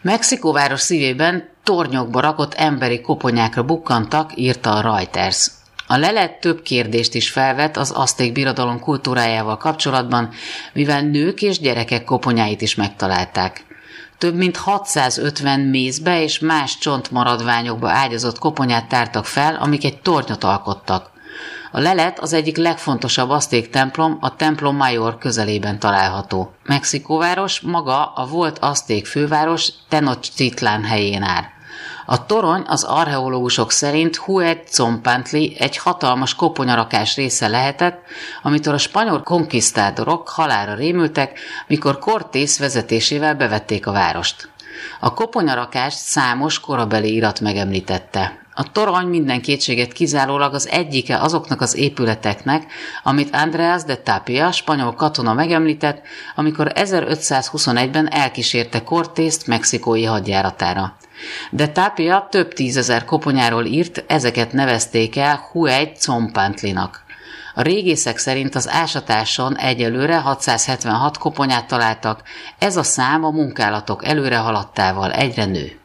Mexikóváros szívében tornyokba rakott emberi koponyákra bukkantak, írta a Reuters. A lelet több kérdést is felvet az azték birodalom kultúrájával kapcsolatban, mivel nők és gyerekek koponyáit is megtalálták. Több mint 650 mézbe és más csontmaradványokba ágyazott koponyát tártak fel, amik egy tornyot alkottak. A lelet az egyik legfontosabb azték templom, a Templo Mayor közelében található. Mexikóváros maga a volt azték főváros Tenochtitlan helyén áll. A torony az archeológusok szerint Huitzompantli egy hatalmas koponyarakás része lehetett, amitől a spanyol konkisztádorok halálra rémültek, mikor Cortés vezetésével bevették a várost. A koponyarakást számos korabeli irat megemlítette. A torony minden kétséget kizárólag az egyike azoknak az épületeknek, amit Andrés de Tapia, spanyol katona megemlített, amikor 1521-ben elkísérte Cortést mexikói hadjáratára. De Tapia több tízezer koponyáról írt, ezeket nevezték el Huitzompantlinak. A régészek szerint az ásatáson egyelőre 676 koponyát találtak, ez a szám a munkálatok előre haladtával egyre nő.